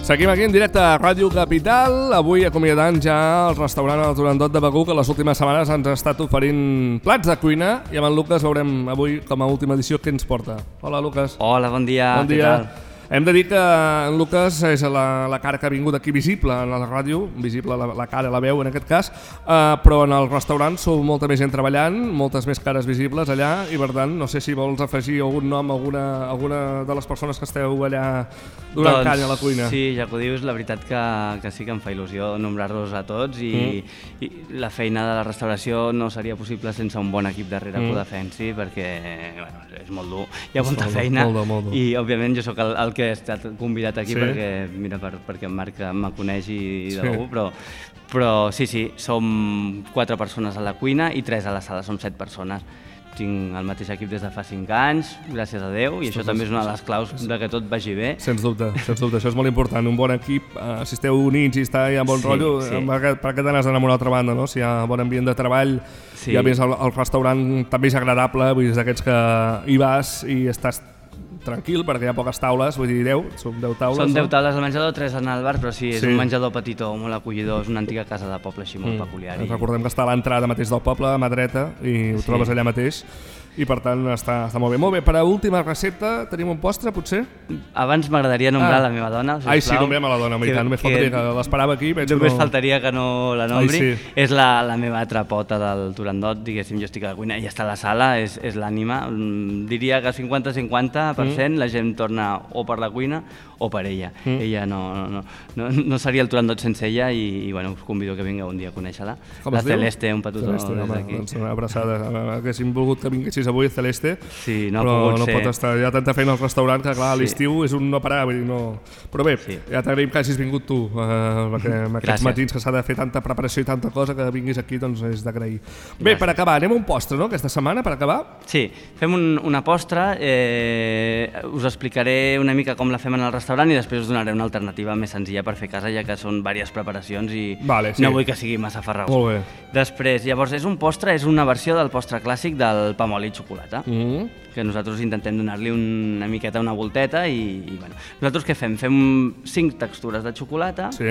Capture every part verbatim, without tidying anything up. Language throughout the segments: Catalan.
Seguim aquí en directe a Ràdio Capital, avui acomiadant ja el restaurant El Turandot de Begur, que les últimes setmanes ens ha estat oferint plats de cuina, i amb en Lucas veurem avui, com a última edició, què ens porta. Hola, Lucas. Hola, bon dia. Bon dia. Què tal? Hem de dir que en Lucas és la, la cara que ha vingut aquí visible en la ràdio, visible la, la cara, la veu en aquest cas, eh, però en el restaurant sou molta més gent treballant, moltes més cares visibles allà, i per tant, no sé si vols afegir algun nom a alguna, alguna de les persones que esteu allà donant doncs, canya a la cuina. Sí, ja que ho dius, la veritat que, que sí que em fa il·lusió nombrar-los a tots, i, mm. i la feina de la restauració no seria possible sense un bon equip darrere mm. que ho defensi, perquè bueno, és molt dur, hi ha molta feina, molt dur, molt dur. I òbviament jo sóc el, el que he estat convidat aquí, sí. perquè mira per, perquè en Marc me coneix i de sí. algú, però, però sí, sí, som quatre persones a la cuina i tres a la sala, som set persones. Tinc el mateix equip des de fa cinc anys, gràcies a Déu, i això Ostres, també és una de les claus de que tot vagi bé. Sens dubte, sens dubte, això és molt important, un bon equip, eh, si esteu units i està hi ha bon sí, rotllo, sí. per què t'anes d'anar a una altra banda, no? Si hi ha bon ambient de treball, sí. i a més el, el restaurant també és agradable, vull dir, és d'aquests que hi vas i estàs tranquil, perquè hi ha poques taules, vull dir, deu, són deu taules. Són deu taules al menjador, tres en el bar, però sí, és sí. un menjador petitó, molt acollidor, és una antiga casa de poble així molt mm. peculiar. I... Recordem que està a l'entrada mateix del poble, a mà dreta, i ho sí. trobes allà mateix, i per tant està, està molt bé. Molt bé, per a última recepta tenim un postre, potser? Abans m'agradaria nombrar ah. la meva dona, sisplau. Ai, sí, nombrem a la dona, que, tant, només que, faltaria que l'esperava aquí. Només no... faltaria que no la nombri. Ai, sí. És la, la meva altra pota del Turandot, diguéssim, jo estic a la cuina, ella està a la sala, és, és l'ànima. Diria que cinquanta cinquanta per cent mm. la gent torna o per la cuina o per ella. Mm. Ella no, no, no, no seria el Turandot sense ella, i, i bueno, us convido que vingueu un dia a conèixer-la. La Celeste, un petutó des d'aquí. Doncs una abraçada. Haguéssim volgut que vinguessis avui a Celeste, sí, no però ha no ser. pot estar, hi ha tanta feina al restaurant que clar, a l'estiu sí. és un no parar, vull dir, no... Però bé, sí. ja t'agraïm que hagis vingut tu, eh, perquè amb aquests Gràcies. matins que s'ha de fer tanta preparació i tanta cosa, que vinguis aquí, doncs és d'agrair. Bé, per acabar, anem a un postre, no?, aquesta setmana, per acabar? Sí, fem un, una postre, eh, us explicaré una mica com la fem en el restaurant i després us donaré una alternativa més senzilla per fer a casa, ja que són diverses preparacions i vale, sí. no vull que sigui massa farragost. Molt bé. Després, llavors, és un postre, és una versió del postre clàssic del pa moli i xocolata. Mm. que nosaltres intentem donar-li una miqueta, una volteta, i, i bueno. Nosaltres què fem? Fem cinc textures de xocolata sí.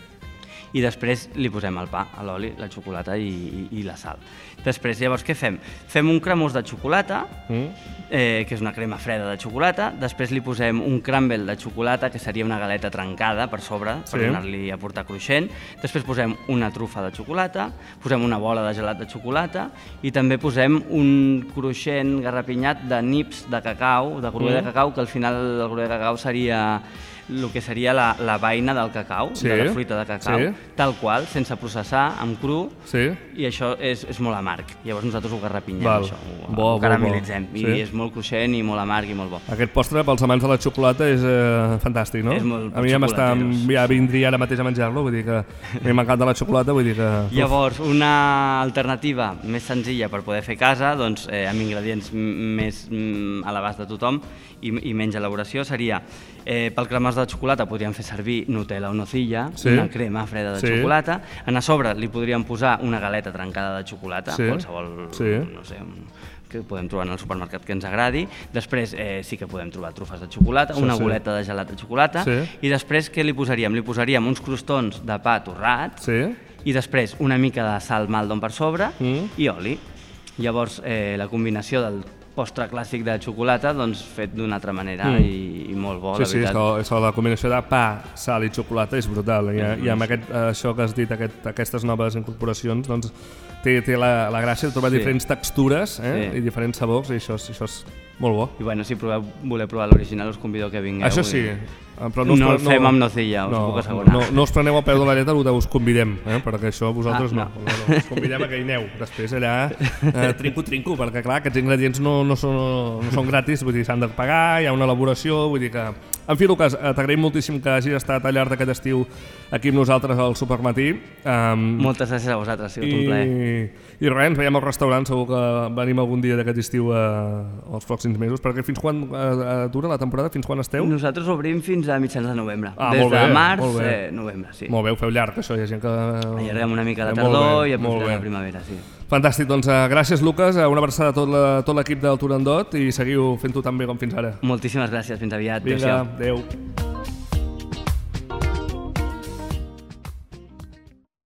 i després li posem el pa, l'oli, la xocolata i, i, i la sal. Després, llavors, què fem? Fem un cremós de xocolata, mm. eh, que és una crema freda de xocolata, després li posem un crumble de xocolata, que seria una galeta trencada per sobre, per sí. donar-li a portar cruixent, després posem una trufa de xocolata, posem una bola de gelat de xocolata i també posem un cruixent garrapinyat de nips de cacau, de groller mm. de cacau, que al final el groller de cacau seria el que seria la, la beina del cacau, sí. de la fruita de cacau, sí. tal qual, sense processar, amb cru, sí. i això és, és molt amarg. Llavors nosaltres ho garrapinyem, Val. això, ho, bo, ho caramelitzem, bo, bo. i sí. és molt cruixent i molt amarg i molt bo. Aquest postre, pels amants de la xocolata, és eh, fantàstic, no? És molt a mi ja m'està, ja vindria ara mateix a menjar-lo, vull dir que a mi m'encanta la xocolata, vull dir que... Llavors, una alternativa més senzilla per poder fer a casa, doncs, eh, amb ingredients més a l'abast de tothom i, i menys elaboració, seria eh, pel cremós de xocolata podríem fer servir Nutella o nocilla, sí. una crema freda de sí. xocolata. A sobre li podríem posar una galeta trencada de xocolata, sí. qualsevol, sí. no sé, que podem trobar en el supermercat que ens agradi. Després eh, sí que podem trobar trufes de xocolata, una sí. boleta de gelat de xocolata, sí. i després què li posaríem? Li posaríem uns crostons de pa torrat, sí. i després una mica de sal Maldon per sobre mm. i oli. Llavors eh, la combinació del postre clàssic de xocolata, doncs fet d'una altra manera mm. i, i molt bo, sí, la veritat. Sí, és la combinació de pa, sal i xocolata és brutal. I, mm. i amb aquest, això que has dit, aquest, aquestes noves incorporacions, doncs té, té la, la gràcia de trobar sí. diferents textures eh? sí. i diferents sabors, i això, això és molt bo. I bueno, si proveu, voleu provar l'original, us convido que vingueu. Això sí. I... Però no, no el fem no, amb nocilla, us no, puc assegurar. No, no us preneu a peu de la lletra el que us convidem, eh? perquè això vosaltres ah, no. no. no, no. Us convidem a que hi aneu. Després allà eh, trinco-trinco, perquè clar, aquests ingredients no, no, són, no són gratis, vull dir, s'han de pagar, hi ha una elaboració, vull dir que... En fi, Lucas, t'agraïm moltíssim que hagis estat al llarg d'aquest estiu aquí amb nosaltres al Supermatí. Um, Moltes gràcies a vosaltres, ha sigut un plaer. I res, ens veiem al restaurant, segur que venim algun dia d'aquest estiu eh, els pròxims mesos, perquè fins quan eh, dura la temporada? Fins quan esteu? Nosaltres obrim fins a mitjans de novembre. Ah, Des bé, de març, eh, novembre, sí. Molt bé, ho feu llarg, això, hi ha gent que... Allarguem una mica la tardor i aprofitem la primavera, sí. Fantàstic, doncs uh, gràcies, Lucas, una abraçada a tot, la, tot l'equip del Turandot i seguiu fent-ho tan bé com fins ara. Moltíssimes gràcies, fins aviat. Vinga, adéu.